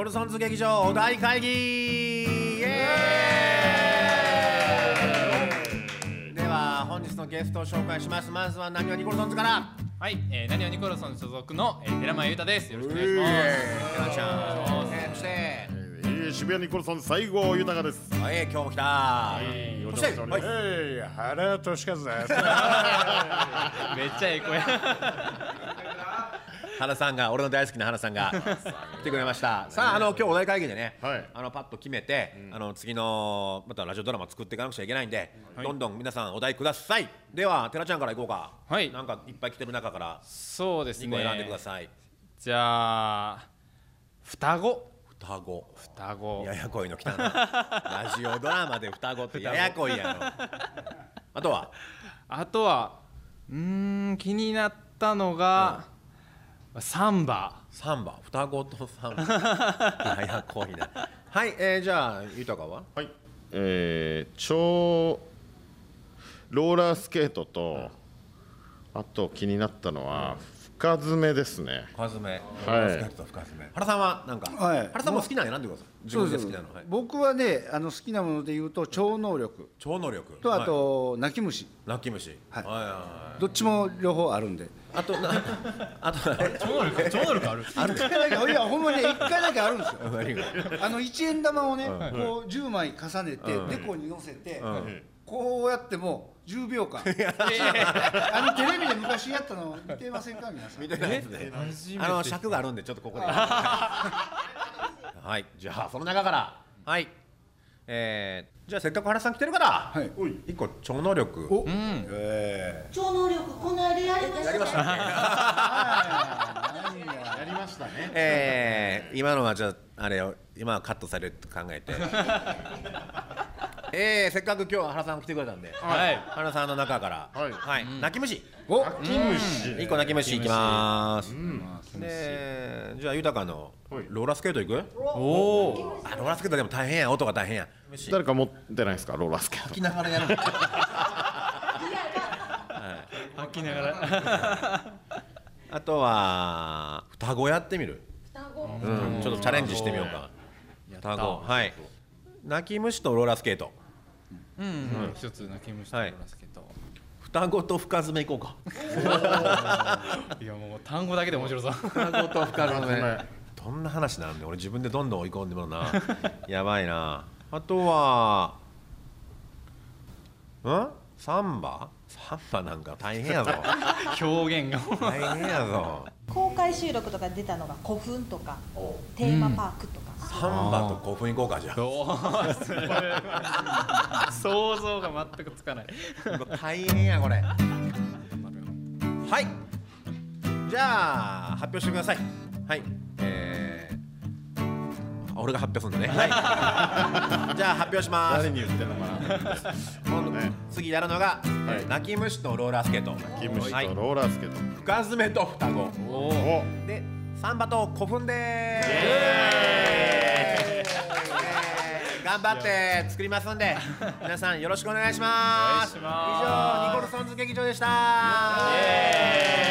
ルソンズ劇場大会議イエーイ。では本日のゲストを紹介します。まずはなにわニコルソンズから。 はい、なにわニコルソンズ所属の寺間裕太です。よろしくお願いします。 寺ちゃん。そして渋谷ニコルソンズ西郷豊です。 今日も来た。そして原俊和です。 めっちゃええ声。 原さんが、俺の大好きな原さんが来てくれました。さあ、今日お題会議でね、 はいパッと決めて、次のまたラジオドラマ作っていかなくちゃいけないんで、どんどん皆さんお題ください。では寺ちゃんからいこうか。 はい、 なんかいっぱい来てる中からそうですね、 2個選んでください。 じゃあ双子。 ややこいの来たな。ラジオドラマで双子ってややこいやろ。あとは気になったのが、サンバ。 双子とサンバややこいな。はい、じゃあ豊ははい、超ローラースケートと、あと気になったのは深爪ですね。 深爪、 はい深爪。原さんはなんか、原さんも好きなの選んでください。自分で好きなの。 僕はね、好きなもので言うと超能力と、あと泣き虫。どっちも両方あるんで。 あと超能力ある。 いやほんまに1回だけあるんですよ。1円玉をね、こう10枚重ねてデコに乗せて、こうやっても10秒間。テレビで昔やったの見てませんか皆さん。 見てないですね。尺があるんでちょっとここで。はい、じゃあその中からはい。じゃあせっかく原さん来てるから、1個超能力。 超能力この間やりましたね。 やりましたね。 今のはじゃああれよ、今はカットされると考えて。せっかく今日は原さん来てくれたんで、原さんの中から泣き虫。1個泣き虫いきまーす。でじゃあ豊のローラースケート行く？ローラースケートでも大変や、音が大変や。 誰か持ってないですか、ローラースケート。 吐きながらやる。 吐きながら。 あとは双子やってみる。ちょっとチャレンジしてみようか。双子、はい。泣き虫とローラースケート。 一つ泣き虫とローラースケート。 双子と深爪いこうか。 いやもう単語だけで面白そう。 双子と深爪。どんな話なんで、俺自分でどんどん追い込んでもらうな。やばいな。あとはサンバなんか大変やぞ。 表現が大変やぞ。 公開収録とか出たのが古墳とかテーマパークとか。 サンバと古墳行こうか。じゃあ想像が全くつかない。 大変やこれ。はい、じゃあ発表してください。はい、俺が発表するんだね。はい。じゃあ発表します。 誰に言ってんのかな。 次やるのが泣き虫とローラースケート。 泣き虫とローラースケート。 深爪と双子。でサンバと古墳でーす。頑張って作りますんで、皆さんよろしくお願いします。以上ニコルソンズ劇場でした。